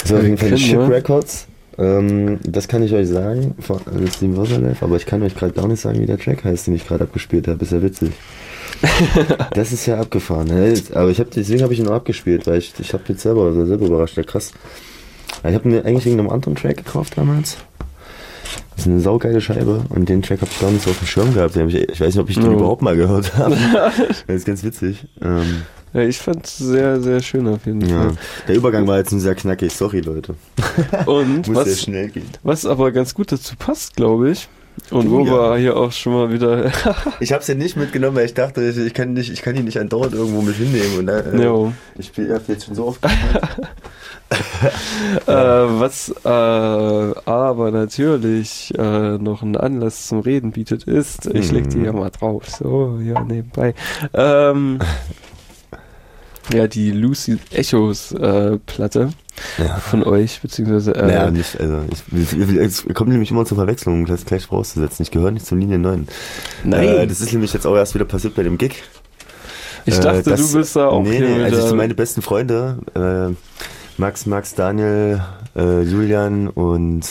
Das war auf jeden Fall Ship Records. Das kann ich euch sagen, von Steam Wasserlife, aber ich kann euch gerade gar nicht sagen, wie der Track heißt, den ich gerade abgespielt habe. Ist ja witzig. Das ist ja abgefahren. Ne? Aber deswegen habe ich ihn auch abgespielt, weil ich habe jetzt selber überrascht. Ja, krass. Ich habe mir eigentlich wegen einem anderen Track gekauft damals. Das ist eine saugeile Scheibe und den Track habe ich gar nicht so auf dem Schirm gehabt. Ich weiß nicht, ob ich den überhaupt mal gehört habe. Das ist ganz witzig. Ja, ich fand es sehr, sehr schön auf jeden Fall. Der Übergang war jetzt sehr knackig, sorry Leute. Und muss sehr schnell gehen. Was aber ganz gut dazu passt, glaube ich. Und wo wir hier auch schon mal wieder... Ich habe es ja nicht mitgenommen, weil ich dachte, ich kann ihn nicht andauernd irgendwo mit hinnehmen. Und ich habe jetzt schon so oft was aber natürlich noch einen Anlass zum Reden bietet, ist, ich leg die ja mal drauf, so, ja, nebenbei. Ja, die Lucid Echos Platte von euch, beziehungsweise... nicht, also es kommt nämlich immer zur Verwechslung, um das gleich vorauszusetzen. Ich gehöre nicht zur Linie 9. Nein. Das ist nämlich jetzt auch erst wieder passiert bei dem Gig. Ich dachte, du bist da auch hier also ich sind meine besten Freunde, Max, Daniel, Julian und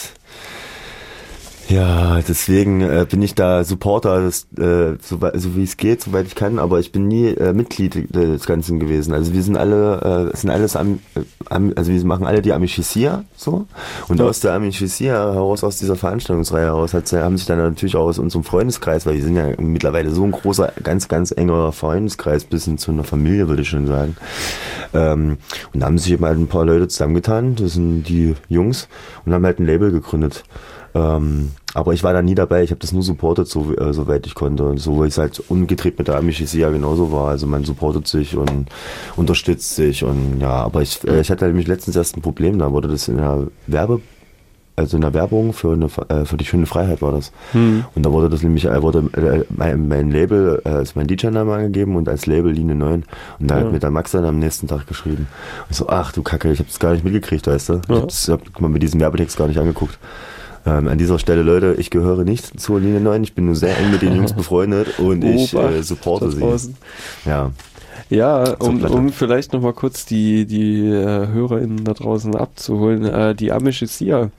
ja, deswegen bin ich da Supporter, so wie es geht, soweit ich kann, aber ich bin nie Mitglied des Ganzen gewesen. Also wir sind alle, also wir machen alle die Amicizia, so. Und aus der Amicizia heraus, aus dieser Veranstaltungsreihe heraus, haben sich dann natürlich auch aus unserem Freundeskreis, weil wir sind ja mittlerweile so ein großer, ganz, ganz enger Freundeskreis, bis hin zu einer Familie, würde ich schon sagen. Und da haben sich eben halt ein paar Leute zusammengetan, das sind die Jungs, und haben halt ein Label gegründet. Aber ich war da nie dabei, ich habe das nur supportet, soweit ich konnte. Und so, weil es halt umgedreht mit der Amicizia genauso war. Also man supportet sich und unterstützt sich und ja, aber ich hatte nämlich letztens erst ein Problem, da wurde das in der Werbung für die schöne Freiheit war das. Und da wurde das nämlich, mein Label, als mein DJ-Name angegeben und als Label Linie 9. Und da hat mir der Max dann am nächsten Tag geschrieben. Und so, ach du Kacke, ich habe das gar nicht mitgekriegt, weißt du? Ich hab mir diesen Werbetext gar nicht angeguckt. An dieser Stelle, Leute, ich gehöre nicht zur Linie 9, ich bin nur sehr eng mit den Jungs befreundet und ich supporte sie. Ja, um vielleicht nochmal kurz die HörerInnen da draußen abzuholen, die Amicizia,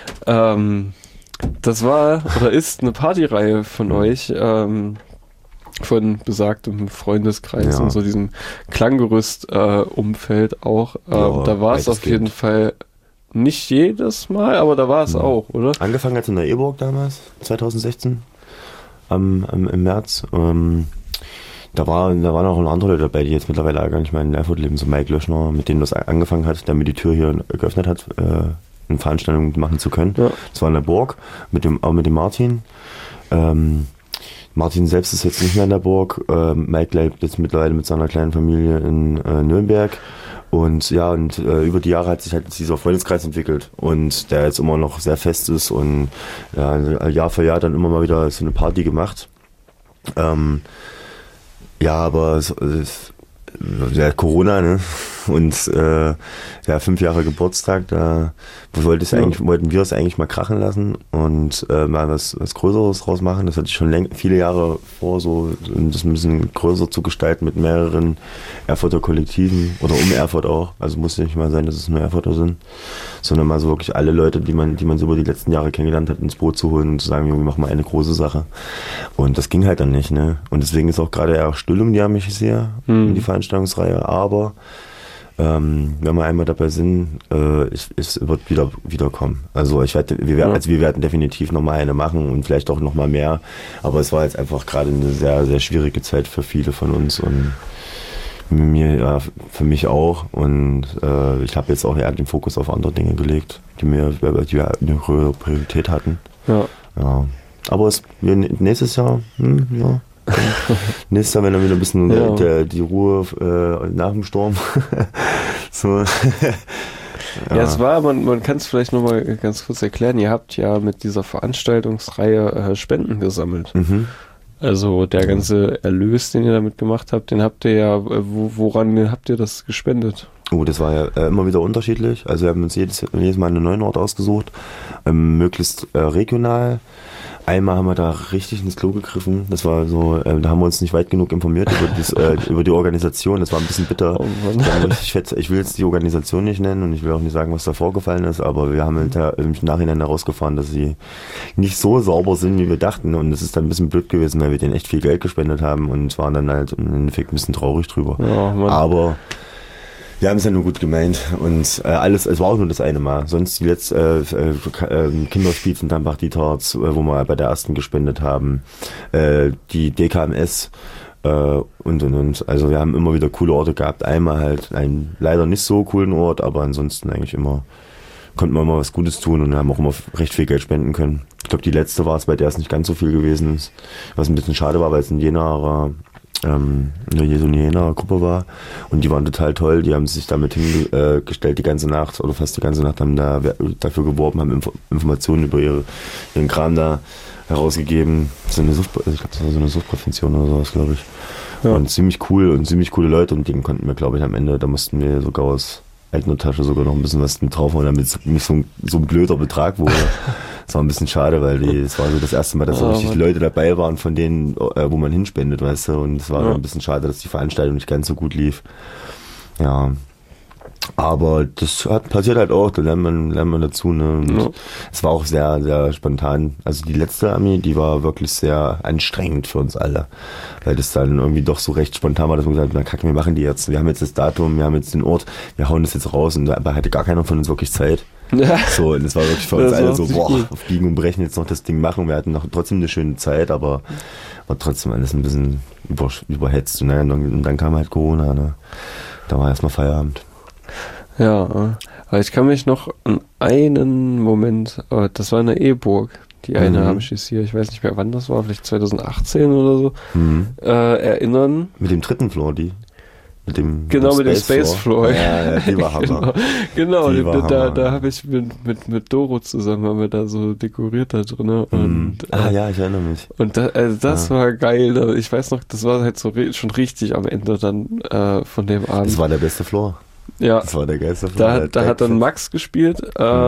das war oder ist eine Partyreihe von euch, von besagtem Freundeskreis und so diesem Klanggerüst-Umfeld auch. Da war es auf jeden Fall nicht jedes Mal, aber da war es auch, oder? Angefangen hat es in der E-Burg damals, 2016, im März. Da waren noch andere Leute dabei, die jetzt mittlerweile gar nicht mehr in Erfurt leben, so Mike Löschner, mit dem das angefangen hat, der mir die Tür hier geöffnet hat, eine Veranstaltung machen zu können. Ja. Das war in der Burg, auch mit dem Martin. Martin selbst ist jetzt nicht mehr in der Burg. Mike lebt jetzt mittlerweile mit seiner kleinen Familie in Nürnberg. Und ja, über die Jahre hat sich halt dieser Freundeskreis entwickelt und der jetzt immer noch sehr fest ist und Jahr für Jahr dann immer mal wieder so eine Party gemacht. Aber Corona, ne? Und 5 Jahre Geburtstag, da wollten wir es eigentlich mal krachen lassen und mal was Größeres draus machen. Das hatte ich schon viele Jahre vor, so das ein bisschen größer zu gestalten mit mehreren Erfurter Kollektiven oder um Erfurt auch. Also muss nicht mal sein, dass es nur Erfurter sind, sondern mal so wirklich alle Leute, die man so über die letzten Jahre kennengelernt hat, ins Boot zu holen und zu sagen, wir machen mal eine große Sache. Und das ging halt dann nicht, ne? Und deswegen ist auch gerade eher still um die Amicizia, um die Veranstaltungsreihe, aber wenn wir einmal dabei sind, es wird wiederkommen. Also wir werden definitiv nochmal eine machen und vielleicht auch nochmal mehr. Aber es war jetzt einfach gerade eine sehr, sehr schwierige Zeit für viele von uns und für mich auch. Und ich habe jetzt auch eher den Fokus auf andere Dinge gelegt, die eine höhere Priorität hatten. Ja. Aber nächstes Jahr, nächstes Jahr, wenn dann wieder ein bisschen die Ruhe nach dem Sturm. So. Es war, man kann es vielleicht nochmal ganz kurz erklären, ihr habt ja mit dieser Veranstaltungsreihe Spenden gesammelt. Also der ganze Erlös, den ihr damit gemacht habt, den habt ihr ja, woran habt ihr das gespendet? Das war ja immer wieder unterschiedlich. Also wir haben uns jedes Mal einen neuen Ort ausgesucht, möglichst regional. Einmal haben wir da richtig ins Klo gegriffen. Das war so, da haben wir uns nicht weit genug informiert über die Organisation. Das war ein bisschen bitter. Ich will jetzt die Organisation nicht nennen und ich will auch nicht sagen, was da vorgefallen ist, aber wir haben halt im Nachhinein herausgefahren, dass sie nicht so sauber sind, wie wir dachten. Und das ist dann ein bisschen blöd gewesen, weil wir denen echt viel Geld gespendet haben und waren dann halt im Endeffekt ein bisschen traurig drüber. Aber wir haben es ja nur gut gemeint und es war auch nur das eine Mal. Sonst jetzt Kinderspiel von Dampach, die Tarts, wo wir bei der ersten gespendet haben, die DKMS und. Also wir haben immer wieder coole Orte gehabt. Einmal halt einen leider nicht so coolen Ort, aber ansonsten eigentlich konnten wir immer was Gutes tun und haben auch immer recht viel Geld spenden können. Ich glaube, die letzte war es, bei der es nicht ganz so viel gewesen ist, was ein bisschen schade war, weil es in Jena Gruppe war und die waren total toll, die haben sich damit hingestellt die ganze Nacht oder fast die ganze Nacht, haben da dafür geworben, haben Informationen über ihren Kram da herausgegeben. Ich glaube, das war so eine Suchtprävention oder sowas, glaube ich. Ja. Und ziemlich cool und ziemlich coole Leute und denen konnten wir, glaube ich, am Ende, da mussten wir sogar aus eigener Tasche sogar noch ein bisschen was mit drauf, damit es nicht so ein blöder Betrag wurde. Das war ein bisschen schade, weil es war so das erste Mal, dass so richtig Leute dabei waren, von denen, wo man hinspendet, weißt du, und es war ein bisschen schade, dass die Veranstaltung nicht ganz so gut lief. Ja. Aber das passiert halt auch, da lernt man dazu, ne? Und es war auch sehr, sehr spontan. Also die letzte Ami, die war wirklich sehr anstrengend für uns alle. Weil das dann irgendwie doch so recht spontan war, dass wir gesagt haben, na kack, wir machen die jetzt. Wir haben jetzt das Datum, wir haben jetzt den Ort, wir hauen das jetzt raus und dabei hatte gar keiner von uns wirklich Zeit. Ja. So, und das war wirklich für uns alle so, auf Biegen und Brechen jetzt noch das Ding machen. Wir hatten noch trotzdem eine schöne Zeit, aber war trotzdem alles ein bisschen überhetzt. Und dann kam halt Corona, ne? Da war erstmal Feierabend. Ja, aber ich kann mich noch an einen Moment, das war in der E-Burg, die eine Amschis hier, ich weiß nicht mehr wann das war, vielleicht 2018 oder so, erinnern. Mit dem dritten Floor, mit dem Space Floor. Ja, die war Hammer. Genau, da habe ich mit Doro zusammen, haben wir da so dekoriert da drin. Und, ich erinnere mich. Und das war geil. Ich weiß noch, das war halt so schon richtig am Ende dann von dem Abend. Das war der beste Floor. Ja. Das war der geilste Floor. Da hat dann Max gespielt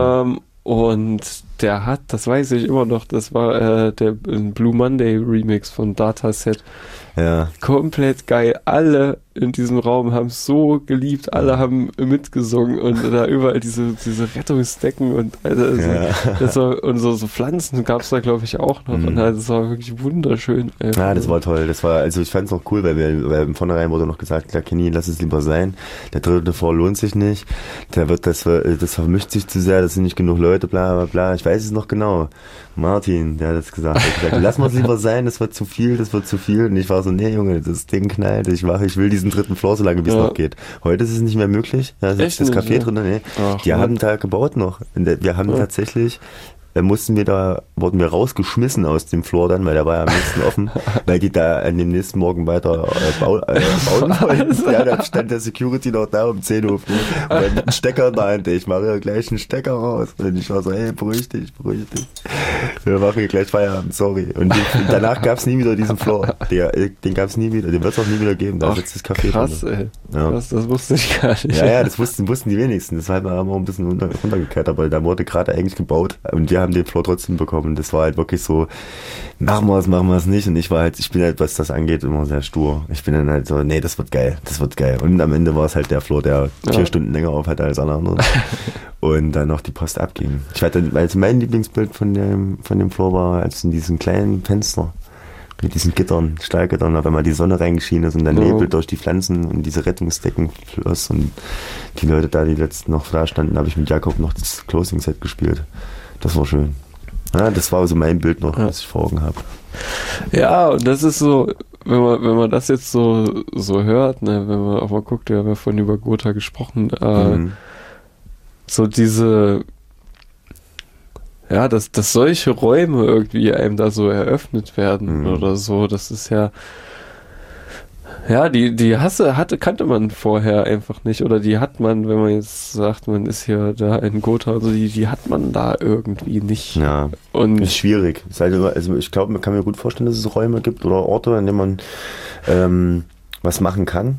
und der hat, das weiß ich immer noch, das war der Blue Monday Remix von Dataset. Ja. Komplett geil. Alle in diesem Raum haben es so geliebt, alle haben mitgesungen und da überall diese Rettungsdecken und das war, und so Pflanzen gab es da glaube ich auch noch und das war wirklich wunderschön. Ja, das war toll. Also ich fand es auch cool, weil im Vornherein wurde noch gesagt, ja Kenny, lass es lieber sein. Der dritte Floor lohnt sich nicht. Das vermischt sich zu sehr, das sind nicht genug Leute, bla bla bla. Ich weiß es noch genau. Martin, der hat das gesagt. Er hat gesagt, lass mal es lieber sein, das wird zu viel. Und ich war so, nee Junge, das Ding knallt, ich will diesen dritten Floor so lange, wie es noch geht. Heute ist es nicht mehr möglich. Da ist das Café drin, nee. Die haben da gebaut noch. Wir haben tatsächlich, wurden wir rausgeschmissen aus dem Floor dann, weil der war ja am nächsten offen, weil die da an dem nächsten Morgen weiter bauen wollten. Ja, da stand der Security noch da um 10 Uhr früh und dann mit einem Stecker in der Hand, ich mache ja gleich einen Stecker raus. Und ich war so, hey, beruhig dich. Wir machen hier gleich Feierabend, sorry. Und danach gab es nie wieder diesen Floor. Den gab es nie wieder, den wird es auch nie wieder geben. Da ist jetzt das Café krass, drin. Ey. Ja. Krass, das wusste ich gar nicht. Ja, das wussten die wenigsten. Das haben wir auch ein bisschen runtergekehrt, aber da wurde gerade eigentlich gebaut und wir haben den Floor trotzdem bekommen. Das war halt wirklich so, machen wir es nicht. Und ich bin halt, was das angeht, immer sehr stur. Ich bin dann halt so, nee, das wird geil. Und am Ende war es halt der Floor, der 4 Stunden länger auf hatte als alle anderen. Und dann noch die Post abging. Also mein Lieblingsbild von dem Floor war, als in diesen kleinen Fenster mit diesen Gittern, Stahlgittern, auf einmal die Sonne reingeschienen ist und dann Nebel durch die Pflanzen und diese Rettungsdecken floss und die Leute da, die letzten noch da standen, habe ich mit Jakob noch das Closing-Set gespielt. Das war schön. Ja, das war so mein Bild noch, was ich vor Augen habe. Ja, und das ist so, wenn man das jetzt so hört, ne, wenn man auch mal guckt, wir haben ja vorhin über Gotha gesprochen, so diese, ja, dass solche Räume irgendwie einem da so eröffnet werden oder so, das ist ja, die Hasse kannte man vorher einfach nicht, oder die hat man, wenn man jetzt sagt, man ist hier da in Gotha, also die hat man da irgendwie nicht. Ja, und ist schwierig. Also ich glaube, man kann mir gut vorstellen, dass es Räume gibt oder Orte, in denen man was machen kann.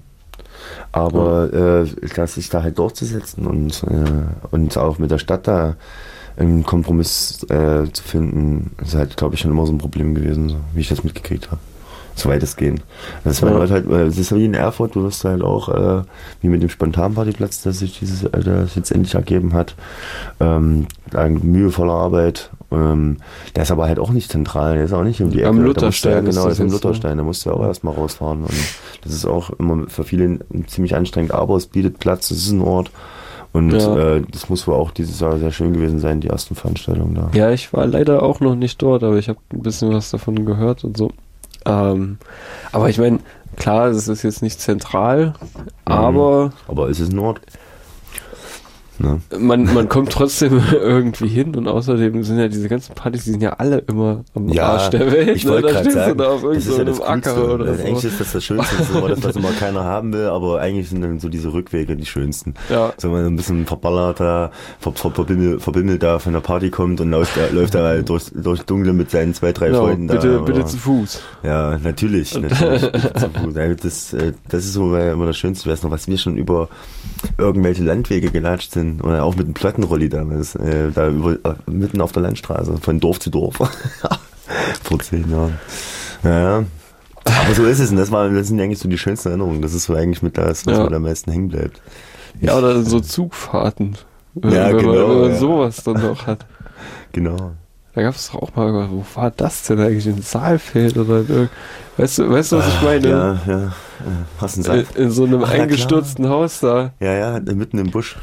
Aber sich da halt durchzusetzen und auch mit der Stadt da einen Kompromiss zu finden, ist halt, glaube ich, schon immer so ein Problem gewesen, so, wie ich das mitgekriegt habe. So weit es gehen. Das war halt, es ist wie in Erfurt, du wirst halt auch, wie mit dem Spontanpartyplatz, das sich das jetzt endlich ergeben hat, mühevoller Arbeit. Der ist aber halt auch nicht zentral, der ist auch nicht um die Ecke. Am Lutherstein. Genau, ist am Lutherstein, da musst du ja auch erstmal rausfahren. Und das ist auch immer für viele ziemlich anstrengend, aber es bietet Platz, es ist ein Ort. Und das muss wohl auch dieses Jahr sehr schön gewesen sein, die ersten Veranstaltungen da. Ja, ich war leider auch noch nicht dort, aber ich habe ein bisschen was davon gehört und so. Aber ich meine, klar, es ist jetzt nicht zentral, aber es ist ein Ort. Ne? Man kommt trotzdem irgendwie hin und außerdem sind ja diese ganzen Partys, die sind ja alle immer am Arsch der Welt. Ich wollte gerade sagen, da auf das ist ja das Acker oder so. Eigentlich ist das Schönste, das ist immer das, was immer keiner haben will, aber eigentlich sind dann so diese Rückwege die schönsten. Ja. So, wenn man ein bisschen verballert da, verbimmelt da von der Party kommt und läuft da halt durch Dunkle mit seinen 2, 3 Freunden da. Bitte zu Fuß. Ja, natürlich zu Fuß. Das ist so immer das Schönste, weiß noch, was wir schon über irgendwelche Landwege gelatscht sind. Oder auch mit einem Plattenrolli damals, mitten auf der Landstraße, von Dorf zu Dorf. Vor 10 Jahren. Ja. Aber so ist es. Und das sind eigentlich so die schönsten Erinnerungen. Das ist so eigentlich mit das, was mir am meisten hängen bleibt. Ja, oder so Zugfahrten. Ja, wenn genau. man sowas dann noch hat. Genau. Da gab es auch mal, wo war das denn eigentlich? In Saalfeld oder in weißt du, was ich meine? Ja. Was denn Saalfeld? In so einem eingestürzten Haus da. Ja, mitten im Busch.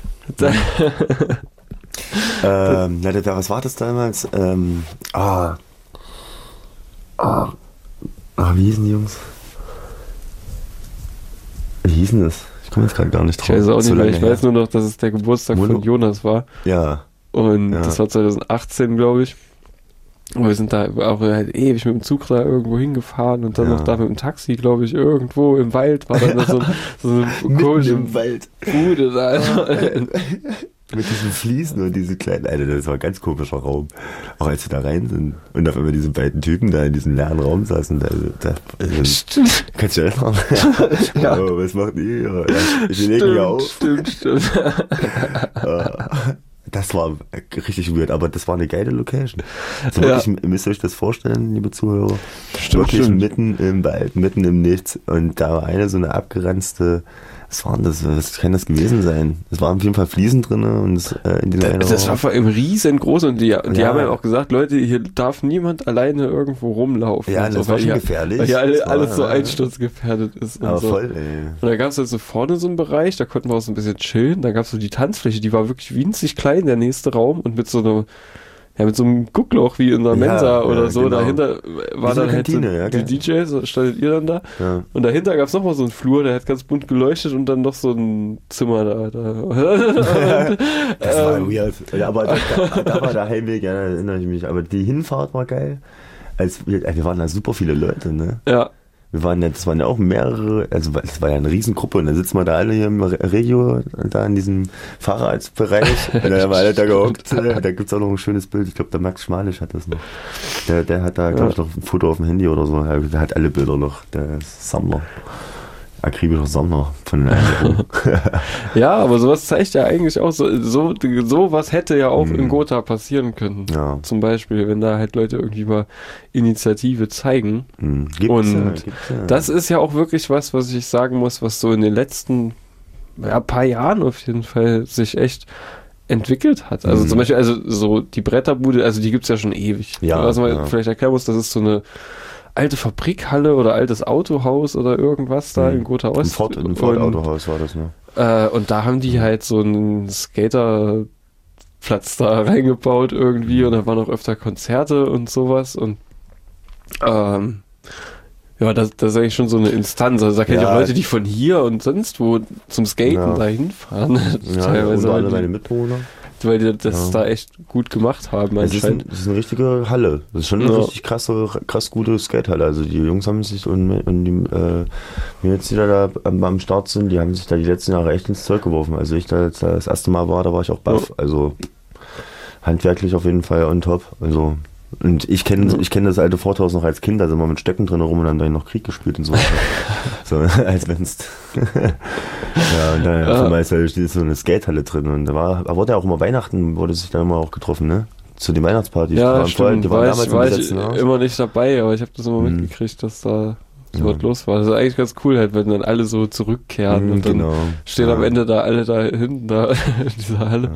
Was war das damals? Wie hießen die Jungs? Wie hießen das? Ich komme jetzt gerade gar nicht drauf. Ich weiß auch nicht mehr. Ich weiß nur noch, dass es der Geburtstag von Jonas war. Ja. Und das war 2018, glaube ich. Und wir sind da auch halt ewig mit dem Zug da irgendwo hingefahren und dann noch da mit dem Taxi, glaube ich, irgendwo im Wald war dann so eine komische Bude da. Mit diesen Fliesen und diese kleinen, Alter, das war ein ganz komischer Raum. Auch als wir da rein sind und auf einmal diese beiden Typen da in diesem leeren Raum saßen, Stimmt. Kannst du dich erinnern? Ja. Oh, was macht ihr? Ja, ich lege ja auf. Stimmt. Das war richtig weird, aber das war eine geile Location. Also wirklich, müsst ihr euch das vorstellen, liebe Zuhörer. Wirklich mitten im Wald, mitten im Nichts und da war so eine abgeranzte, was kann das gewesen sein? Es waren auf jeden Fall Fliesen drin und in diesem das war vor allem riesengroß und die haben ja auch gesagt, Leute, hier darf niemand alleine irgendwo rumlaufen. Ja, das war schon gefährlich. Weil hier alles so einsturzgefährdet ist. Aber und so. Voll, ey. Und da gab es halt so vorne so einen Bereich, da konnten wir auch so ein bisschen chillen. Da gab es so die Tanzfläche, die war wirklich winzig klein, der nächste Raum und mit so einem Guckloch wie in der Mensa oder so. Genau. Dahinter war dann Kantine, halt die DJs, standet ihr dann da. Ja. Und dahinter gab es nochmal so einen Flur, der hat ganz bunt geleuchtet und dann noch so ein Zimmer da. Das war weird. Ja, aber da war der Heimweg, ja, da erinnere ich mich. Aber die Hinfahrt war geil. Wir waren da super viele Leute, ne? Ja. Das waren ja auch mehrere, also es war ja eine Riesengruppe und dann sitzen wir da alle hier im Regio, da in diesem Fahrradsbereich und dann haben wir alle da gehockt. Da gibt's auch noch ein schönes Bild, ich glaube der Max Schmalisch hat das noch. Der hat da, glaube ich, noch ein Foto auf dem Handy oder so, der hat alle Bilder noch, der Sammler. Akribischer Sammler von der Erinnerung. Ja, aber sowas zeigt ja eigentlich auch, sowas hätte ja auch in Gotha passieren können. Ja. Zum Beispiel, wenn da halt Leute irgendwie mal Initiative zeigen. Gibt's das ist ja auch wirklich was ich sagen muss, was so in den letzten paar Jahren auf jeden Fall sich echt entwickelt hat. Also zum Beispiel, so die Bretterbude, also die gibt's ja schon ewig. Ja, was man vielleicht erklären muss, das ist so eine alte Fabrikhalle oder altes Autohaus oder irgendwas da in Gotha Ost. Ein Ford-Autohaus war das, ne? Und da haben die halt so einen Skaterplatz da reingebaut irgendwie und da waren auch öfter Konzerte und sowas und das ist eigentlich schon so eine Instanz. Also da kenne ich auch Leute, die von hier und sonst wo zum Skaten dahin fahren. Teilweise und alle meine Mitbewohner. Weil die das da echt gut gemacht haben. Das ist eine richtige Halle. Das ist schon eine richtig krass gute Skatehalle. Also die Jungs haben sich und die jetzt wieder da am Start sind, die haben sich da die letzten Jahre echt ins Zeug geworfen. Also ich da das erste Mal war, da war ich auch baff. Also handwerklich auf jeden Fall on top. Also Und ich kenne das alte Forthaus noch als Kind, da sind wir mit Stöcken drin rum und haben da noch Krieg gespielt und so. So, als wenn's. Ja, und da ist so eine Skatehalle drin und da wurde ja auch immer Weihnachten, wurde sich da immer auch getroffen, ne? Zu den Weihnachtspartys. Ja, stimmt. Die waren damals war ich immer nicht dabei, aber ich habe das immer mitgekriegt, dass da so was los war. Das ist eigentlich ganz cool halt, wenn dann alle so zurückkehren und dann stehen am Ende da alle da hinten da in dieser Halle.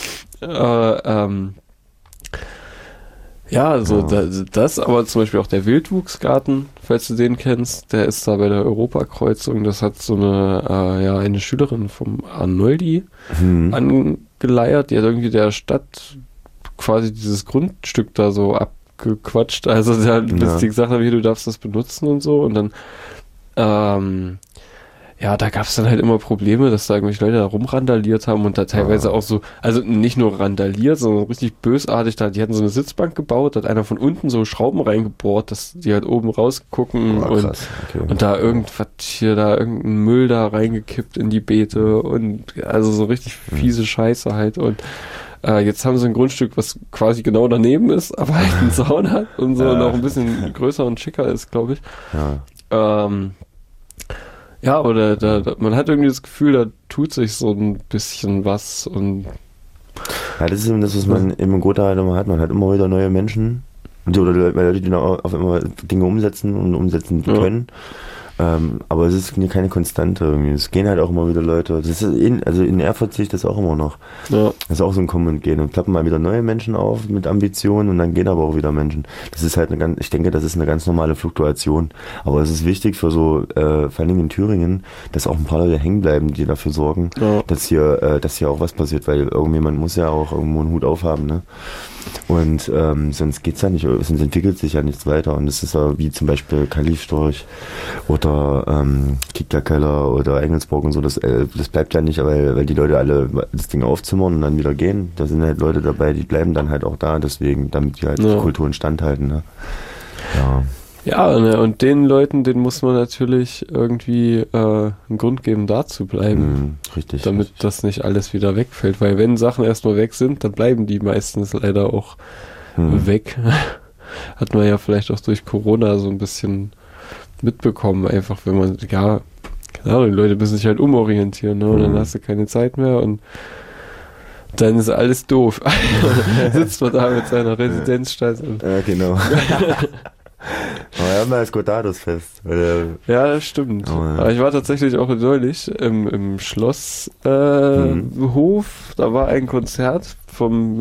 Das, aber zum Beispiel auch der Wildwuchsgarten, falls du den kennst, der ist da bei der Europakreuzung. Das hat so eine Schülerin vom Arnoldi angeleiert, die hat irgendwie der Stadt quasi dieses Grundstück da so abgequatscht. Also sie hat bis die gesagt haben, hier, du darfst das benutzen und so. Und dann da gab es dann halt immer Probleme, dass da irgendwelche Leute da rumrandaliert haben und da teilweise auch so, also nicht nur randaliert, sondern richtig bösartig da. Die hatten so eine Sitzbank gebaut, da hat einer von unten so Schrauben reingebohrt, dass die halt oben rausgucken und da irgendein Müll da reingekippt in die Beete und also so richtig fiese Scheiße halt und jetzt haben sie ein Grundstück, was quasi genau daneben ist, aber halt einen Zaun hat und so und auch ein bisschen größer und schicker ist, glaube ich. Man hat irgendwie das Gefühl, da tut sich so ein bisschen was und ja, das ist eben das, was man im Gotha halt immer hat. Man hat immer wieder neue Menschen oder Leute, die auf immer Dinge umsetzen und umsetzen können. Aber es ist keine Konstante irgendwie. Es gehen halt auch immer wieder Leute. Das ist in Erfurt sehe ich das auch immer noch. Ja. Das ist auch so ein Kommen und Gehen. Und klappen mal wieder neue Menschen auf mit Ambitionen und dann gehen aber auch wieder Menschen. Das ist halt ich denke, das ist eine ganz normale Fluktuation. Aber es ist wichtig für so, vor allen Dingen in Thüringen, dass auch ein paar Leute hängen bleiben, die dafür sorgen, dass hier auch was passiert, weil irgendjemand muss ja auch irgendwo einen Hut aufhaben, ne? Und sonst geht's ja nicht, sonst entwickelt sich ja nichts weiter. Und das ist ja wie zum Beispiel Kalifstorch oder Kicklerkeller oder Engelsburg und so, das bleibt ja nicht, weil die Leute alle das Ding aufzimmern und dann wieder gehen. Da sind halt Leute dabei, die bleiben dann halt auch da, deswegen, damit die halt die Kultur instand halten. Ne? Ja, und den Leuten, denen muss man natürlich irgendwie einen Grund geben, da zu bleiben. Richtig. Damit das nicht alles wieder wegfällt. Weil wenn Sachen erstmal weg sind, dann bleiben die meistens leider auch weg. Hat man ja vielleicht auch durch Corona so ein bisschen mitbekommen. Einfach, wenn man, die Leute müssen sich halt umorientieren, ne? Und dann hast du keine Zeit mehr und dann ist alles doof. Dann sitzt man da mit seiner Residenzstadt. Ja, genau. Aber wir haben ja das Godados-Fest. Ja, das stimmt. Aber ich war tatsächlich auch neulich im Schlosshof. Da war ein Konzert von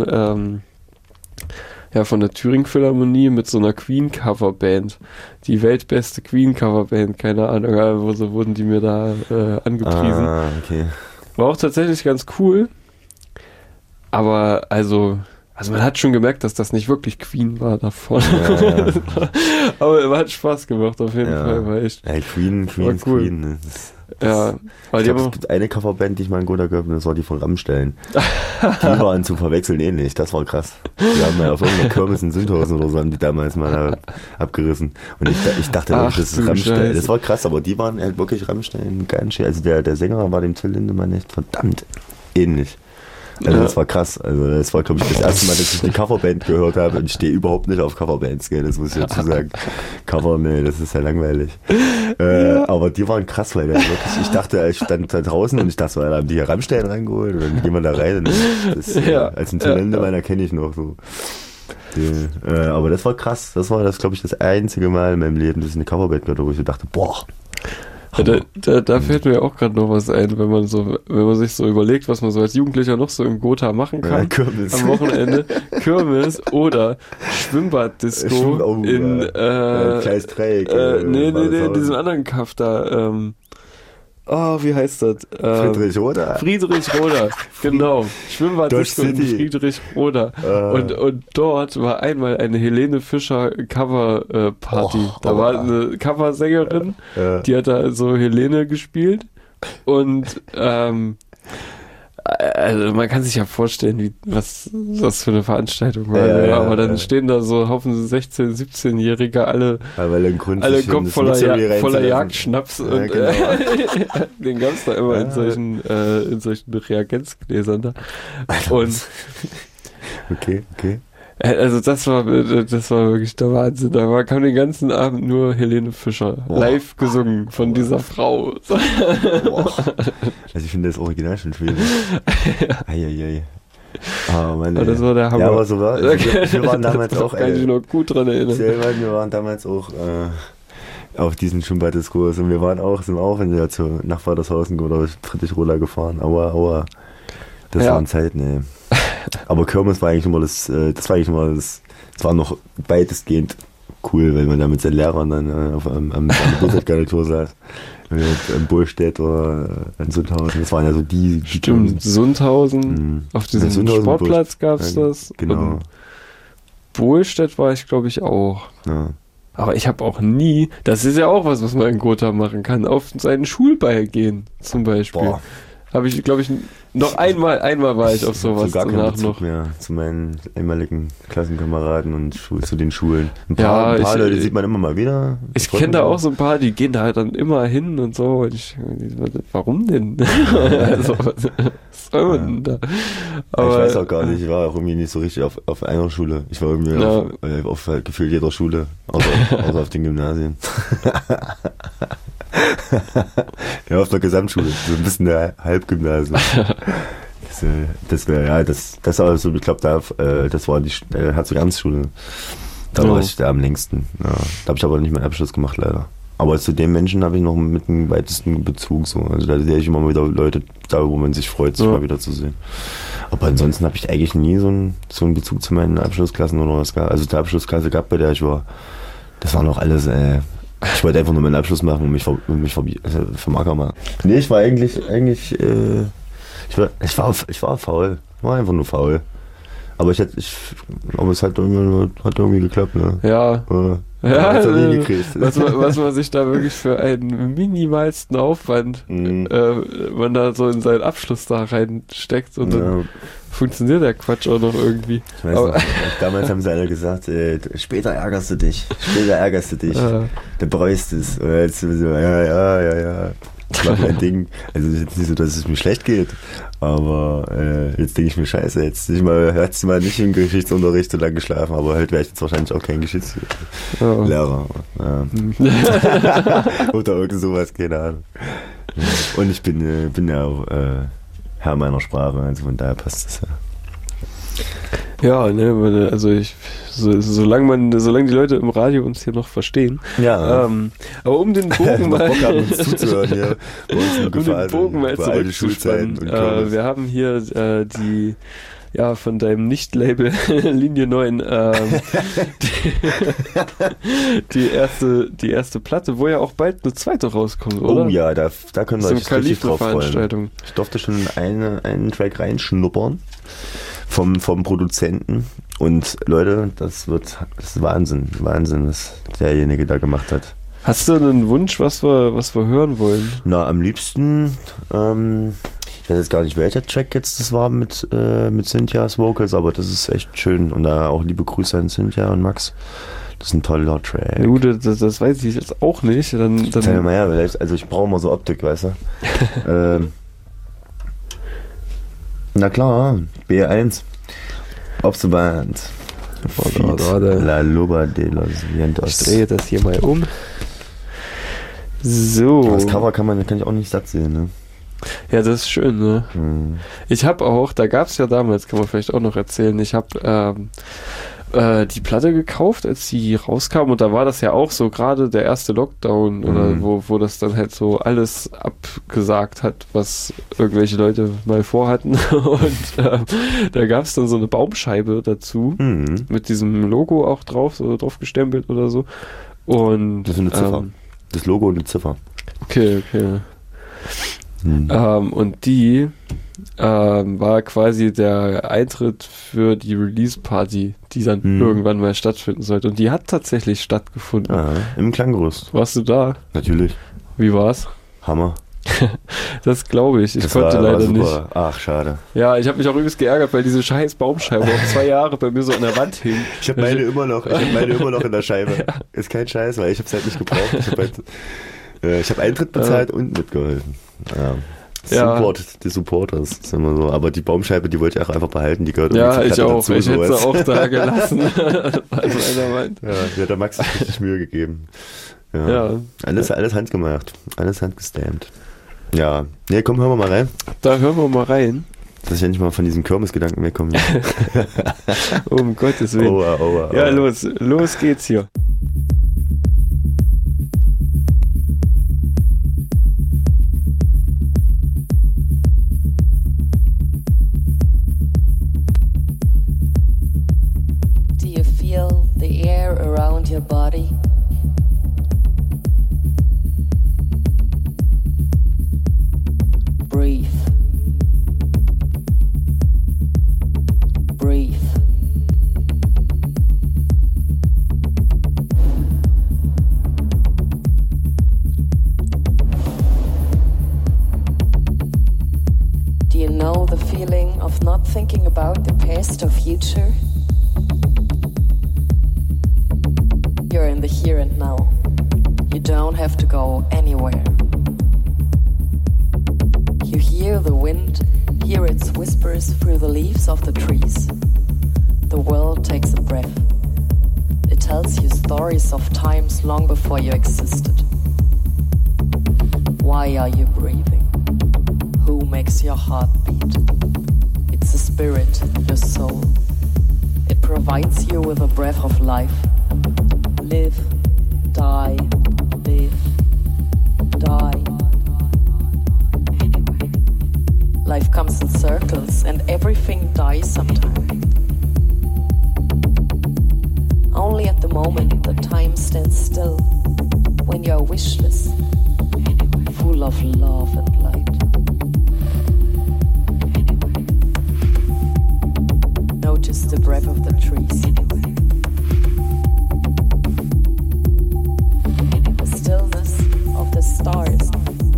der Thüringen Philharmonie mit so einer Queen-Coverband. Die weltbeste Queen-Coverband, keine Ahnung, so wurden die mir da angepriesen. Okay. War auch tatsächlich ganz cool. Aber also man hat schon gemerkt, dass das nicht wirklich Queen war da vorne. Ja. Aber hat Spaß gemacht auf jeden Fall. War echt Queen ist cool. Queen. Es gibt eine Coverband, die ich mal in Gotha gehört habe, das war die von Rammstein. Die waren zu verwechseln ähnlich, das war krass. Die haben ja auf irgendeiner Kirmes in Sündhausen oder so, haben die damals mal abgerissen. Und ich dachte wirklich, das ist Rammstein. Scheiße. Das war krass, aber die waren halt wirklich Rammstein, ganz schön. Also der Sänger war dem Till Lindemann echt verdammt ähnlich. Also das war krass. Also das war, glaube ich, das erste Mal, dass ich eine Coverband gehört habe und ich stehe überhaupt nicht auf Coverbands, gell? Das muss ich dazu sagen. Cover, nee, das ist ja langweilig. Aber die waren krass, weil wirklich, ich dachte, ich stand da draußen und ich dachte, da haben die hier Rammstein reingeholt und dann gehen wir da rein. Und als ein Talente meiner kenne ich noch so. Aber das war krass. Das war glaube ich, das einzige Mal in meinem Leben, dass ich eine Coverband gehört habe, wo ich dachte, boah. Da fällt mir auch gerade noch was ein, wenn man sich so überlegt, was man so als Jugendlicher noch so im Gotha machen kann. Kirmes. Am Wochenende. Kirmes oder Schwimmbaddisco in Kleines Dreieck. in diesem anderen Kaff da. Wie heißt das? Friedrichroda, genau. Schwimmbad-Disco in Friedrichroda. Und dort war einmal eine Helene Fischer Cover-Party. Da war eine Coversängerin, die hat da so Helene gespielt. Und also man kann sich ja vorstellen, was das für eine Veranstaltung war. Aber dann stehen da so Haufen 16-, 17-Jährige, alle Kopf voller Jagdschnaps. Und genau. den gab es da immer in solchen Reagenzgläsern da. Und okay. Also das war wirklich der Wahnsinn. Da kam den ganzen Abend nur Helene Fischer live gesungen von dieser Frau. Boah. Also ich finde das Original schon schwierig. Eieiei. Oh Mann, das war der Hammer. Ja, aber so war wir waren damals auch. Kann ich noch gut dran erinnern. Wir waren damals auch auf diesen Schwimmbad-Diskurs und wir sind auch nach Vatershausen oder Friedrich-Roda gefahren. Aua. Das waren Zeiten, ey. Aber Kirmes war eigentlich immer das war noch weitestgehend cool, wenn man da mit seinen Lehrern dann am Bundesgarnitur saß. In Bullstedt oder in Sundhausen. Das waren ja so die Stimmt, Sundhausen. Auf diesem Sportplatz gab es das. Genau. Und Bullstedt war ich, glaube ich, auch. Ja. Aber ich habe auch nie, das ist ja auch was man in Gotha machen kann, auf seinen Schulball gehen, zum Beispiel. Boah. Habe ich, glaube ich, noch einmal war ich auf sowas. So gar keinen Bezug noch mehr zu meinen ehemaligen Klassenkameraden und zu den Schulen. Ein paar Leute sieht man immer mal wieder. Ich kenne da auch so ein paar, die gehen da halt dann immer hin und so. Und warum denn? Also, was soll man denn da? Aber, ich weiß auch gar nicht, ich war auch irgendwie nicht so richtig auf einer Schule. Ich war irgendwie auf gefühlt jeder Schule, außer auf den Gymnasien. Ja, auf der Gesamtschule, so ein bisschen der Halbgymnasium. Das war so, ich glaube, das war die Herzog-Ernst-Schule. Da war ich da am längsten. Ja. Da habe ich aber nicht meinen Abschluss gemacht, leider. Aber zu den Menschen habe ich noch mit dem weitesten Bezug. So. Also da sehe ich immer wieder Leute da, wo man sich freut, sich mal wieder zu sehen. Aber ansonsten habe ich eigentlich nie so einen Bezug zu meinen Abschlussklassen oder was. Also die Abschlussklasse gab, bei der ich war, das war noch alles, ich wollte einfach nur meinen Abschluss machen und mich vom Acker machen. Nee, ich war eigentlich ich war faul. Ich war einfach nur faul. Aber es hat irgendwie geklappt, ne? Ja. Gekriegt. Was man sich da wirklich für einen minimalsten Aufwand man da so in seinen Abschluss da reinsteckt und dann funktioniert der Quatsch auch noch irgendwie. Ich weiß nicht, damals haben sie alle gesagt, später ärgerst du dich. Du bereust es. Und jetzt so, ja. Das war mein Ding. Also es ist jetzt nicht so, dass es mir schlecht geht, aber jetzt denke ich mir, scheiße, hättest du mal nicht im Geschichtsunterricht so lange geschlafen, aber halt wäre ich jetzt wahrscheinlich auch kein Geschichtslehrer. Ja. Oder irgend sowas, keine Ahnung. Und ich bin ja auch Herr meiner Sprache, also von daher passt das ja. Ja, ne, also solange die Leute im Radio uns hier noch verstehen. Ja. Aber um den Bogen mal uns zuzuhören hier, zurückzuspannen. Wir haben hier von deinem Nicht-Label Linie 9 die erste Platte, wo ja auch bald eine zweite rauskommt, oder? Oh ja, da können wir uns richtig drauf freuen. Ich durfte schon einen Track reinschnuppern vom Produzenten und Leute, das ist Wahnsinn, was derjenige da gemacht hat. Hast du einen Wunsch, was wir hören wollen? Na, am liebsten, ich weiß jetzt gar nicht, welcher Track jetzt das war mit Cynthias Vocals, aber das ist echt schön und da auch liebe Grüße an Cynthia und Max. Das ist ein toller Track. Ja, gut, das weiß ich jetzt auch nicht. Dann Zeig mir mal her, also ich brauche mal so Optik, weißt du. Na klar, B1. Observant. La Loba de los Vientos. Ich drehe das hier mal um. So. Das Cover kann ich auch nicht satt sehen, ne? Ja, das ist schön, ne? Ich habe auch, da gab es ja damals, kann man vielleicht auch noch erzählen, ich habe die Platte gekauft, als die rauskam und da war das ja auch so gerade der erste Lockdown oder wo das dann halt so alles abgesagt hat, was irgendwelche Leute mal vorhatten und da gab es dann so eine Baumscheibe dazu mit diesem Logo auch drauf, so drauf gestempelt oder so und das ist eine Ziffer. Das Logo und eine Ziffer. Okay. Und die war quasi der Eintritt für die Release-Party, die dann irgendwann mal stattfinden sollte. Und die hat tatsächlich stattgefunden. Im Klanggerüst. Warst du da? Natürlich. Wie war's? Hammer. Das glaube ich. Ich konnte leider nicht. Ach, schade. Ja, ich habe mich auch übelst geärgert, weil diese scheiß Baumscheibe auch 2 Jahre bei mir so an der Wand hing. Ich habe meine immer noch in der Scheibe. Ja. Ist kein Scheiß, weil ich habe es halt nicht gebraucht. Ich habe Eintritt bezahlt und mitgeholfen. Ja. Die Supporters, ist immer so. Aber die Baumscheibe, die wollte ich auch einfach behalten, die gehört irgendwie ich auch. Dazu, ich hätte sie auch da gelassen. Also einer meint. Ja, die hat der Max richtig Mühe gegeben. Ja. Alles handgemacht. Alles handgestampt. Ja. Nee, komm, hören wir mal rein. Da hören wir mal rein. Dass ich endlich mal von diesen Kirmesgedanken wegkomme. Um Gottes Willen. Aua. Ja, los geht's hier. Do you feel the air around your body? Breathe. Do you know the feeling of not thinking about the past or future? You're in the here and now. You don't have to go anywhere. You hear the wind, hear its whispers through the leaves of the trees. The world takes a breath. It tells you stories of times long before you existed. Why are you breathing? Who makes your heart beat? It's the spirit, your soul. It provides you with a breath of life. Live, die, live, die. Life comes in circles and everything dies sometime. Only at the moment that time stands still, when you're wishless, full of love and light. Notice the breath of the trees. The stillness of the stars.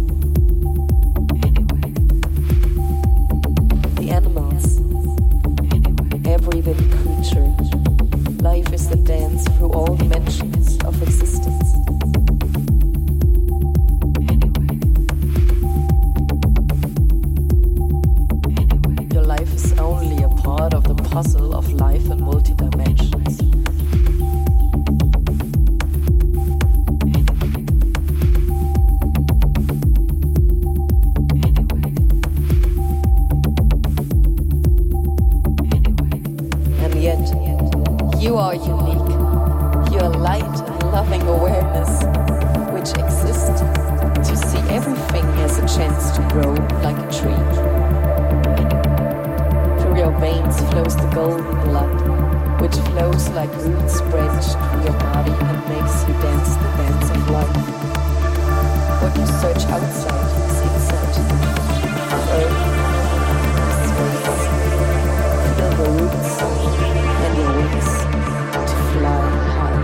The animals. Every living creature. Life is the dance through all dimensions of existence. Your life is only a part of the puzzle of life in multi-dimensions. And yet, you are unique. You are light and loving awareness, which exists to see everything as a chance to grow like a tree. Through your veins flows the golden blood, which flows like roots branched through your body and makes you dance the dance of life. What you search outside is inside. Earth, space, feel the roots and your wings to fly high.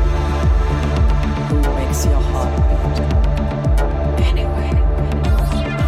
Who makes your heart beat? Anyway.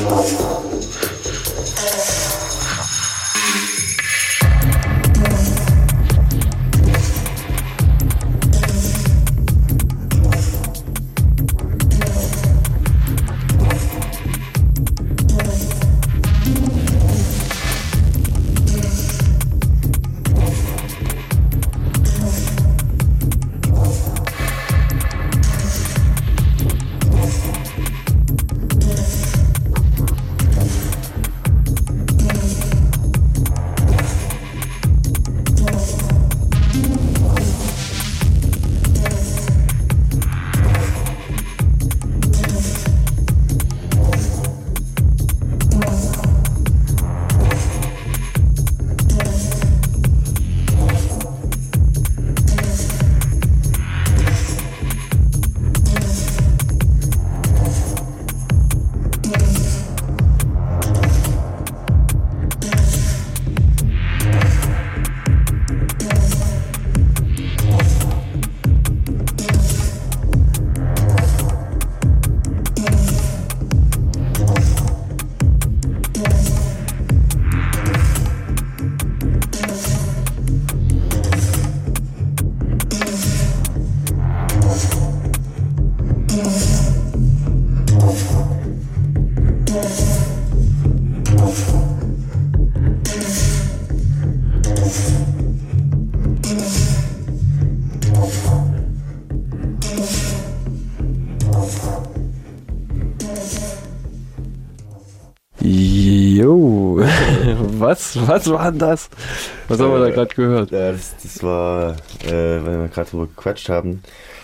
Jo, was war denn das? Was haben wir da gerade gehört? Das war, weil wir gerade drüber gequatscht haben.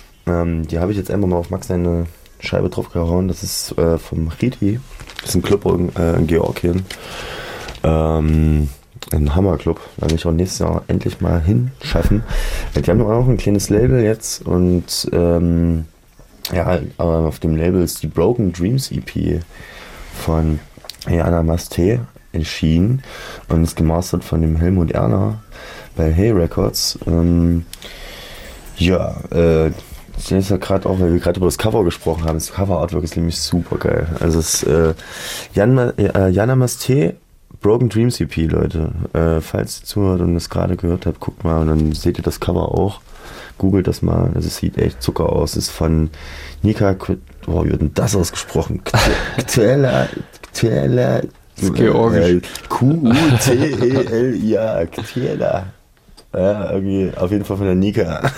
Die habe ich jetzt einfach mal auf Max seine Scheibe drauf gehauen. Das ist vom Riti. Das ist ein Club in Georgien. Ein Hammerclub. Da will ich auch nächstes Jahr endlich mal hinschaffen. Die haben auch ein kleines Label jetzt und auf dem Label ist die Broken Dreams EP von Jana Masté erschienen und ist gemastert von dem Helmut Erner bei Hey Records. Ich sehe es ja gerade auch, weil wir gerade über das Cover gesprochen haben. Das Cover-Artwork ist nämlich super geil. Also es ist Jana Masté, Broken Dreams EP, Leute. Falls ihr zuhört und es gerade gehört habt, guckt mal und dann seht ihr das Cover auch. Googelt das mal. Also es sieht echt Zucker aus. Es ist von Nika, wie wird denn das ausgesprochen? Georgisch. Q-U-T-E-L-I-A. Ktelia. Ja, irgendwie auf jeden Fall von der Nika.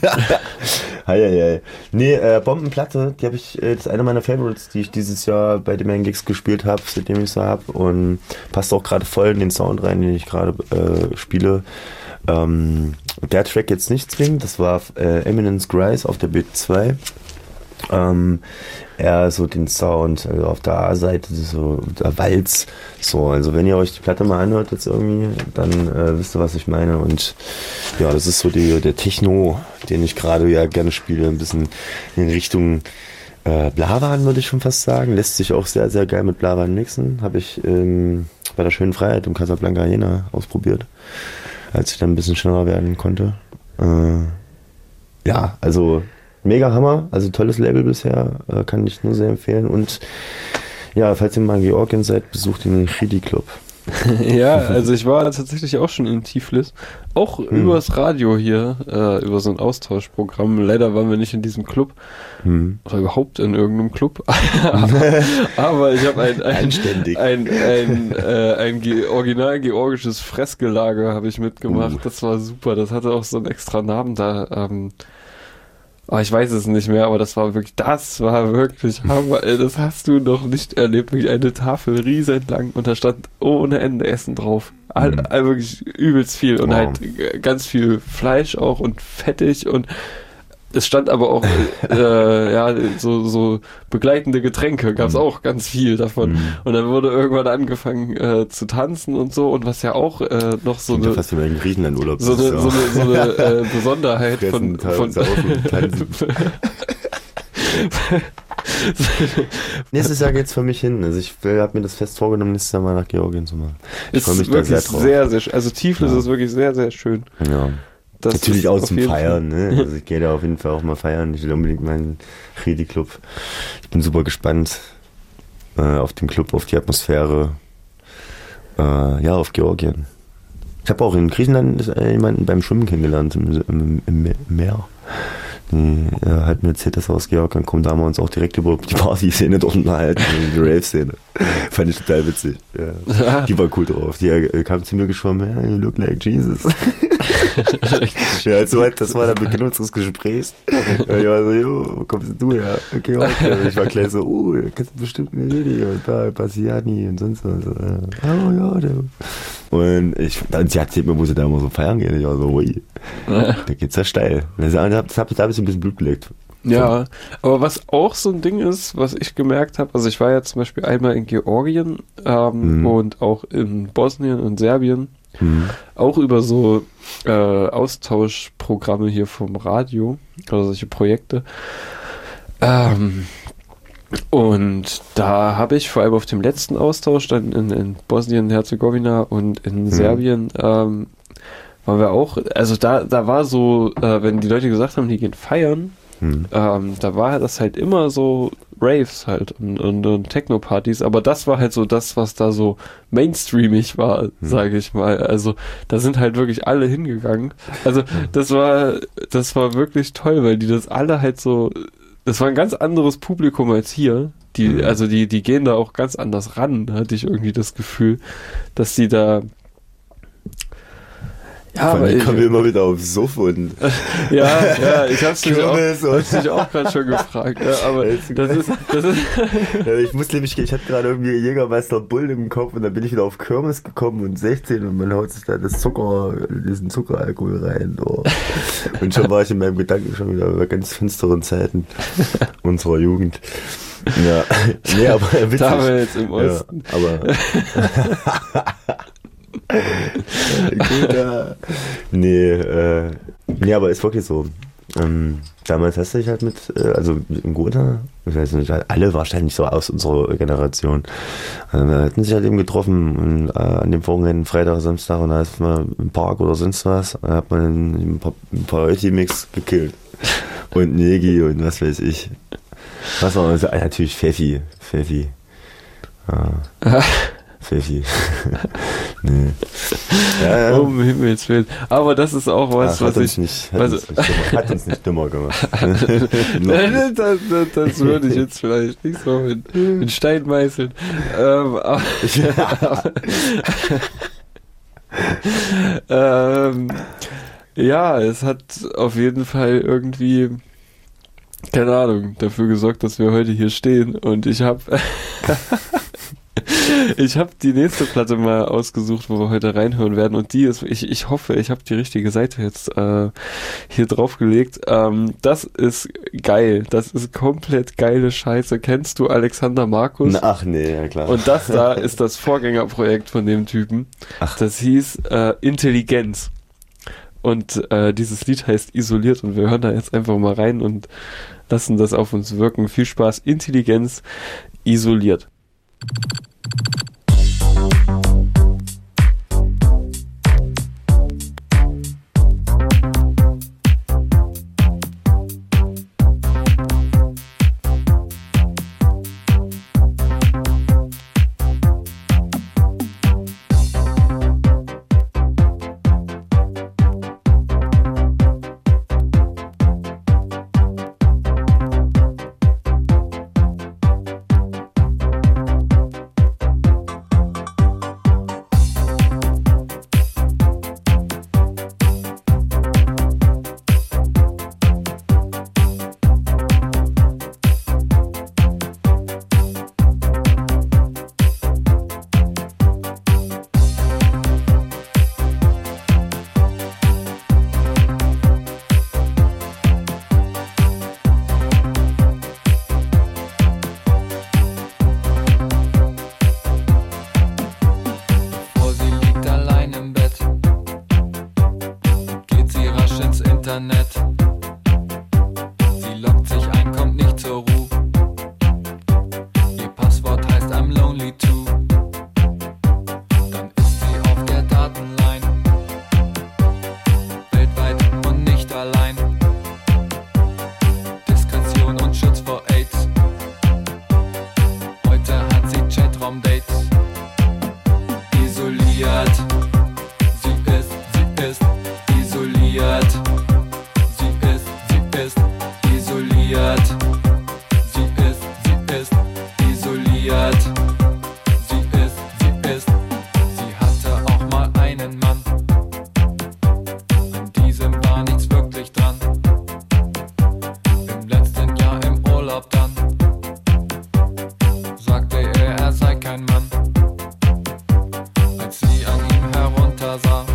Nee, Bombenplatte, die habe ich, das ist eine meiner Favorites, die ich dieses Jahr bei den Main Gigs gespielt habe, seitdem ich so habe und passt auch gerade voll in den Sound rein, den ich gerade spiele. Der Track jetzt nicht zwingend, das war Eminence Grise auf der Beat 2. Eher so den Sound, also auf der A-Seite so der Walz, so, also wenn ihr euch die Platte mal anhört jetzt irgendwie, dann wisst ihr, was ich meine und ja, das ist so der Techno, den ich gerade ja gerne spiele, ein bisschen in Richtung Blavan würde ich schon fast sagen, lässt sich auch sehr, sehr geil mit Blavan mixen, habe ich bei der Schönen Freiheit im Casablanca Jena ausprobiert, als ich dann ein bisschen schneller werden konnte. Ja, also mega Hammer, also tolles Label bisher, kann ich nur sehr empfehlen und ja, falls ihr mal in Georgien seid, besucht den Riti Club. Ja, also ich war tatsächlich auch schon in Tiflis, auch übers Radio hier, über so ein Austauschprogramm. Leider waren wir nicht in diesem Club oder überhaupt in irgendeinem Club, aber ich habe ein original georgisches Fressgelager habe ich mitgemacht. Das war super, das hatte auch so einen extra Namen da. Ich weiß es nicht mehr, aber das war wirklich Hammer. Das hast du noch nicht erlebt. Wirklich eine Tafel riesenlang und da stand ohne Ende Essen drauf. Wirklich übelst viel und halt ganz viel Fleisch auch und fettig und es stand aber auch so begleitende Getränke, gab es auch ganz viel davon. Und dann wurde irgendwann angefangen zu tanzen und so und was ja auch noch so eine fast über den Griechenland-Urlaub so eine Besonderheit von nächstes Jahr geht's für mich hin. Also ich habe mir das fest vorgenommen, nächstes Jahr mal nach Georgien zu machen. Ich freue mich da sehr drauf. Sehr, sehr, also Tiflis ist wirklich sehr, sehr schön. Ja. Das natürlich auch zum Feiern, ne? Also ich gehe da auf jeden Fall auch mal feiern. Ich will unbedingt meinen Riti Club. Ich bin super gespannt. auf den Club, auf die Atmosphäre, auf Georgien. Ich habe auch in Griechenland jemanden beim Schwimmen kennengelernt, im Meer. Er hat mir erzählt, dass er aus Georgien kommt, da haben wir uns auch direkt über die Party-Szene dort unterhalten, die Rave-Szene. Fand ich total witzig. Ja. Die war cool drauf. Die kam zu mir geschwommen, you look like Jesus. Ja, das war der Beginn unseres Gesprächs. Ich war so, jo, wo kommst du her? Okay, ich war gleich so, kennst du bestimmt eine Lady und da Basiani und sonst was. Und sie erzählt mir, wo sie da immer so feiern gehen. Ich war so, ui, da geht's ja steil. Da hab ich ein bisschen Blut gelegt. Ja, aber was auch so ein Ding ist, was ich gemerkt habe, also ich war ja zum Beispiel einmal in Georgien und auch in Bosnien und Serbien, auch über so Austauschprogramme hier vom Radio, oder solche Projekte. Und da habe ich vor allem auf dem letzten Austausch dann in Bosnien-Herzegowina und in Serbien waren wir auch, also da war so, wenn die Leute gesagt haben, die gehen feiern, da war das halt immer so Raves halt und Techno-Partys, aber das war halt so das, was da so mainstreamig war, sage ich mal. Also da sind halt wirklich alle hingegangen. Also das war wirklich toll, weil die das alle halt so, das war ein ganz anderes Publikum als hier. Die gehen da auch ganz anders ran, hatte ich irgendwie das Gefühl, dass die da. Ja, aber ich komme immer wieder aufs Suff und. Ja, ich hab's mich auch gerade schon gefragt. Ja, aber das ist ja, ich hatte gerade irgendwie Jägermeister Bull im Kopf und dann bin ich wieder auf Kirmes gekommen und 16 und man haut sich da diesen Zuckeralkohol rein. Oh. Und schon war ich in meinem Gedanken schon wieder bei ganz finsteren Zeiten unserer Jugend. Ja, nee, aber witzig. Da wir jetzt im Osten. Ja, aber. Gut, ja. Nee, aber ist wirklich so. Damals hast du dich halt also in Gotha, ich weiß nicht, alle wahrscheinlich so aus unserer Generation, wir hatten sich halt eben getroffen und, an dem Wochenende, Freitag, Samstag und da ist man im Park oder sonst was, da hat man ein paar Ultimix gekillt und Negi und was weiß ich. Was war also, natürlich Pfeffi. Pfeffi. Nee. Ja. Um Himmels Willen. Aber das ist auch was, hat uns nicht dümmer gemacht. Das würde ich jetzt vielleicht nicht so in Stein meißeln. Ja, es hat auf jeden Fall irgendwie, keine Ahnung, dafür gesorgt, dass wir heute hier stehen und ich habe die nächste Platte mal ausgesucht, wo wir heute reinhören werden und die ist, ich hoffe, ich habe die richtige Seite jetzt hier draufgelegt. Das ist geil, das ist komplett geile Scheiße. Kennst du Alexander Markus? Ach nee, ja klar. Und das da ist das Vorgängerprojekt von dem Typen. Ach. Das hieß Intelligenz. Und dieses Lied heißt Isoliert und wir hören da jetzt einfach mal rein und lassen das auf uns wirken. Viel Spaß. Intelligenz, Isoliert. isoliert. Sie ist isoliert. Sie ist isoliert. Sie ist isoliert. Sie ist. Sie hatte auch mal einen Mann. An diesem war nichts wirklich dran. Im letzten Jahr im Urlaub dann sagte er sei kein Mann. Als sie an ihm heruntersah,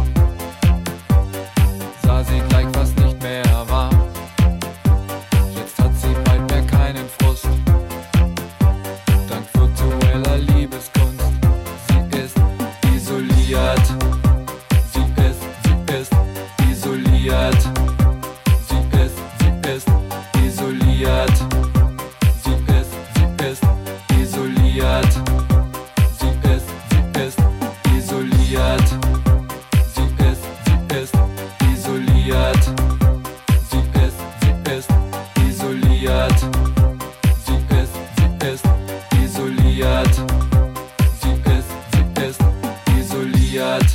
sah sie gleich, was nicht mehr war. Jetzt hat sie bald mehr keinen Frust, dank virtueller Liebeskunst. Sie ist isoliert. Sie ist isoliert. Sie ist isoliert. Sie ist isoliert. Sie ist isoliert. Sie ist isoliert. Sie ist isoliert. Sie ist isoliert. Sie ist isoliert.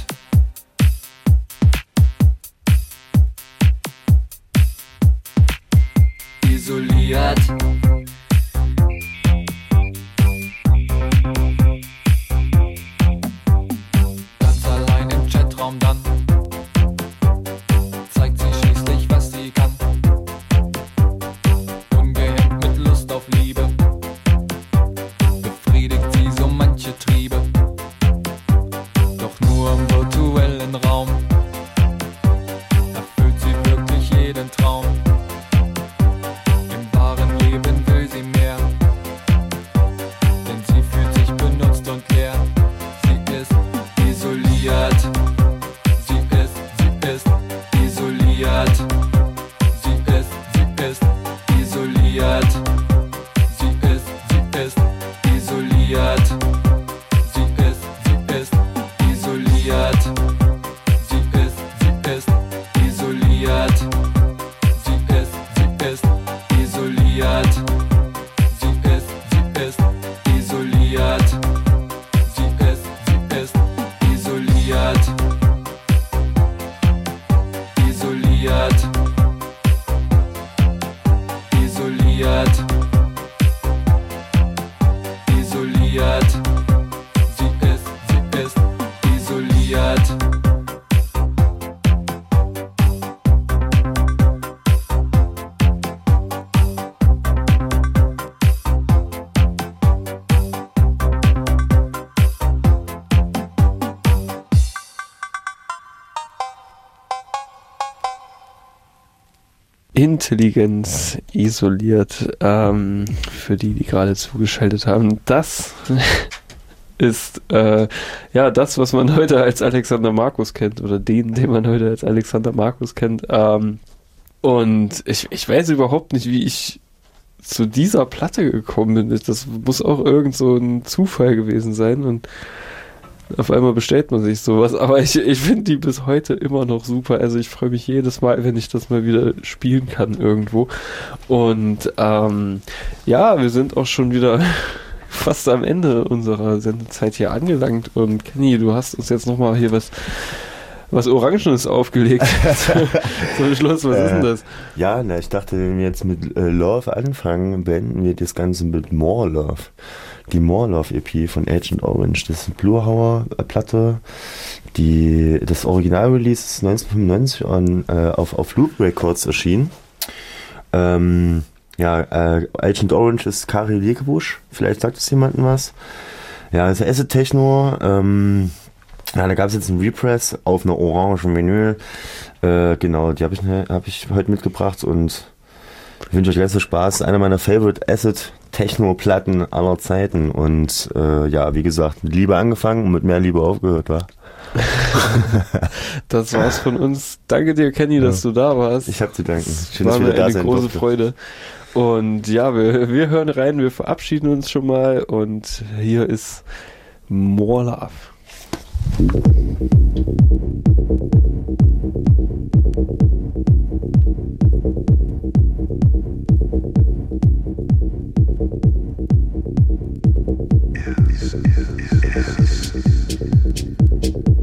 Isoliert. Ganz allein im Chatraum dann zeigt sie schließlich, was sie kann. Ungehemmt mit Lust auf Liebe befriedigt sie so manche Triebe. Doch nur im virtuellen Raum erfüllt sie wirklich jeden Traum. Im wahren Leben will sie mehr, denn sie fühlt sich benutzt und leer. Sie ist isoliert. Sie ist isoliert. Sie ist isoliert. Sie ist isoliert. Sie ist isoliert. Sie ist isoliert. Sie ist isoliert. Sie ist isoliert. Sie ist isoliert. Isoliert. Isoliert. Isoliert. Sie ist isoliert. Intelligenz isoliert, für die gerade zugeschaltet haben. Das ist das, was man heute als Alexander Markus kennt, oder den man heute als Alexander Markus kennt. Und ich weiß überhaupt nicht, wie ich zu dieser Platte gekommen bin. Das muss auch irgend so ein Zufall gewesen sein, und auf einmal bestellt man sich sowas, aber ich finde die bis heute immer noch super. Also ich freue mich jedes Mal, wenn ich das mal wieder spielen kann irgendwo. Und wir sind auch schon wieder fast am Ende unserer Sendezeit hier angelangt. Und Kenny, du hast uns jetzt nochmal hier was Orangenes aufgelegt zum Schluss. Was ist denn das? Ja, ich dachte, wenn wir jetzt mit Love anfangen, beenden wir das Ganze mit More Love. Die More Love EP von Agent Orange. Das ist eine Bluehauer-Platte. Das Original-Release ist 1995 auf Loop Records erschienen. Agent Orange ist Kari Lekebusch. Vielleicht sagt es jemandem was. Ja, das ist Acid Techno. Da gab es jetzt einen Repress auf einer orangen Vinyl. Genau, die hab ich heute mitgebracht, und ich wünsche euch ganz viel Spaß. Einer meiner Favorite Acid Techno-Platten aller Zeiten. Und wie gesagt, mit Liebe angefangen und mit mehr Liebe aufgehört, war. Das war's von uns. Danke dir, Kenny, dass du da warst. Ich hab zu danken. Schön, dass wir da sein durfte. Eine große Freude. Und ja, wir hören rein, wir verabschieden uns schon mal, und hier ist More Love. Yeah.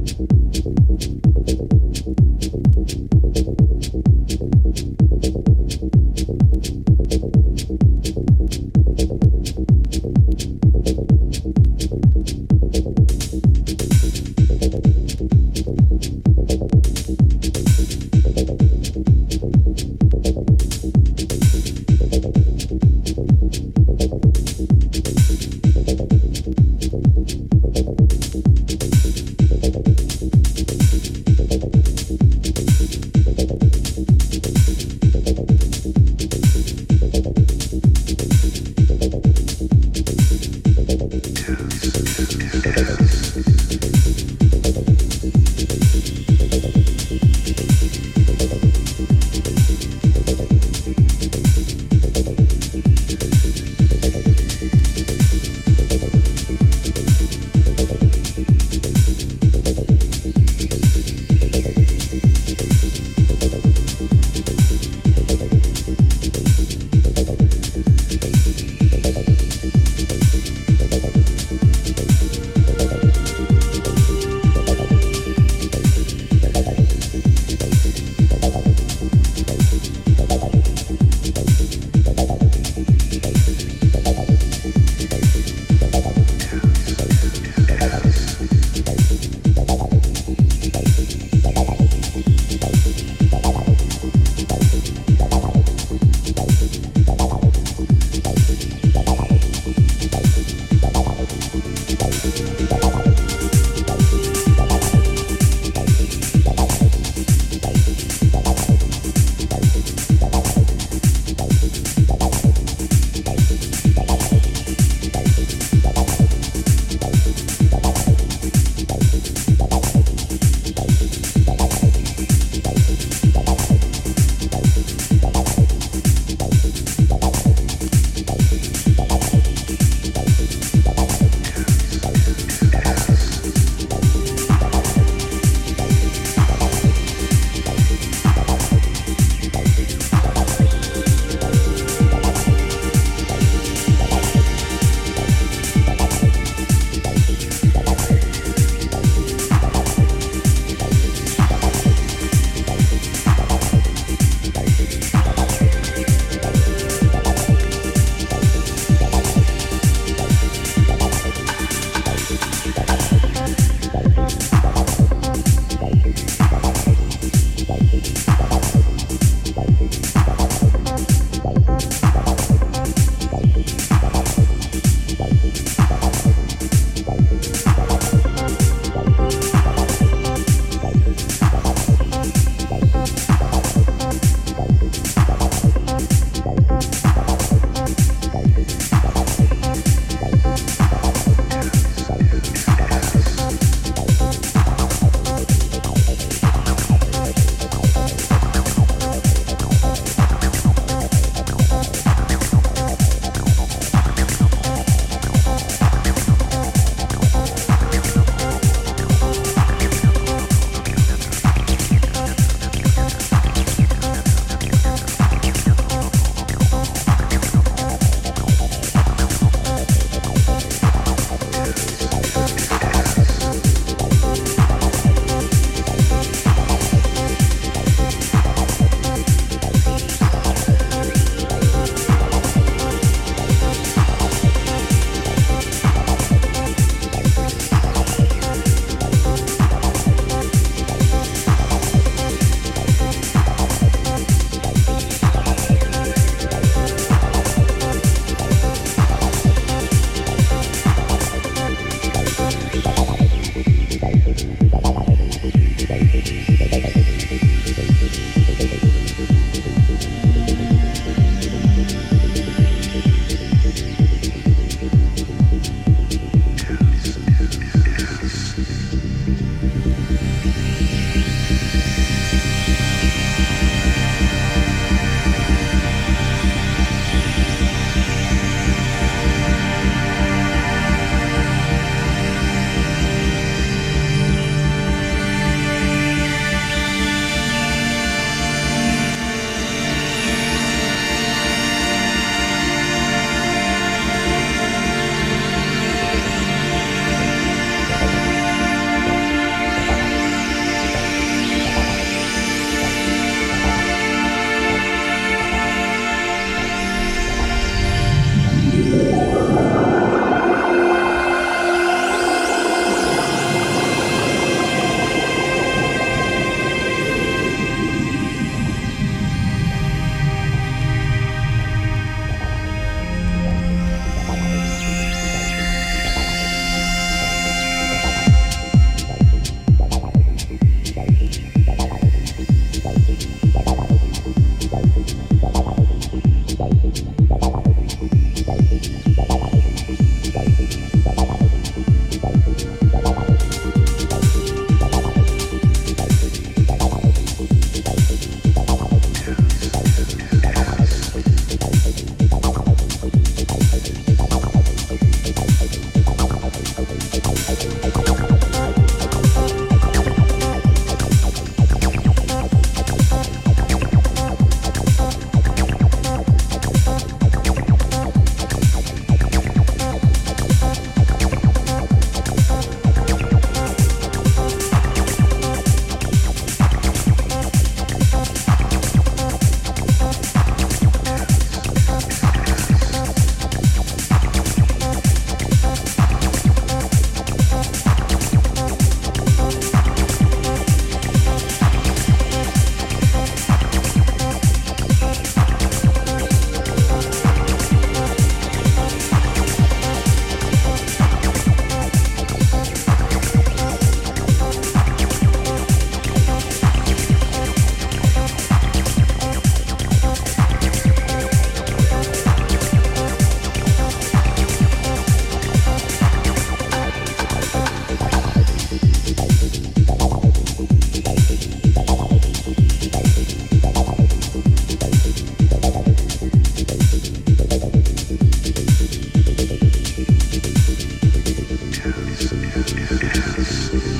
Yes.